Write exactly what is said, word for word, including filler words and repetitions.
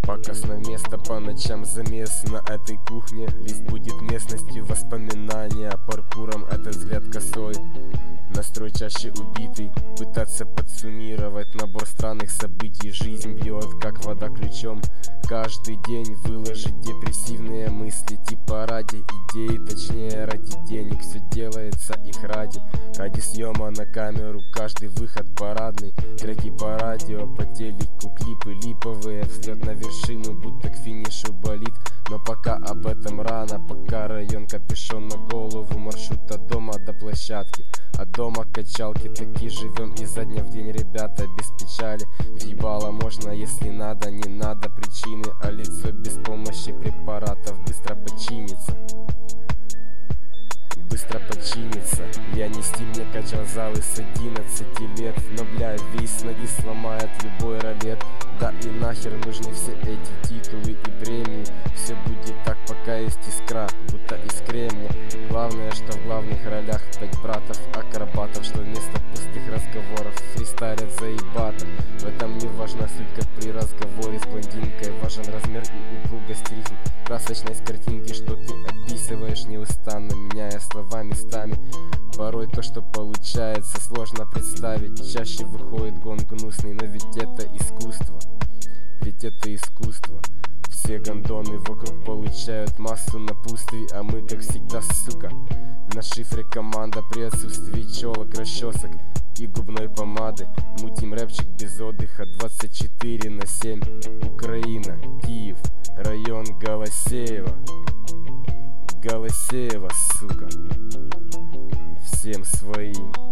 Покосно место по ночам замес на этой кухне. Лист будет местностью воспоминания, паркуром этот взгляд косой. Настрой чаще убитый, пытаться подсуммировать набор странных событий. Жизнь бьет, как вода ключом. Каждый день выложить депрессивные мысли, типа ради идей, точнее ради денег. Все делается их ради, ради съема на камеру. Каждый выход парадный, треки по радио, по телеку, клипы липовые. Взлет на вершину, будто к финишу болит. Но пока об этом рано, пока район капюшон на голову. Маршрут от дома до площадки, от дома качалки. Таки живем изо дня в день, ребята, без печали. Въебало можно, если надо, не надо причины. А лицо без помощи препаратов быстро починится. Быстро починится. Я нести мне качал залы с одиннадцати лет. Но, бля, весь ноги сломает любой ролет. Да и нахер нужны все эти титулы и премии. Все будет так, пока есть искра, будто из кремня. Главное, что в главных ролях пять братов-акробатов, что вместо пустых разговоров фристайлят заебато. В этом не важна суть, как при разговоре с блондинкой. Важен размер и упругость рифм, красочность картинки, что ты описываешь неустанно, меняя слова местами. Порой то, что получается, сложно представить. Чаще выходит гон гнусный, но ведь это искусство. Ведь это искусство. Все гондоны вокруг получают массу напутствий, а мы, как всегда, сука, на шифре команда при отсутствии челок, расчесок и губной помады. Мутим рэпчик без отдыха двадцать четыре на семь. Украина, Киев, район Голосеева. Голосеева, сука, всем своим.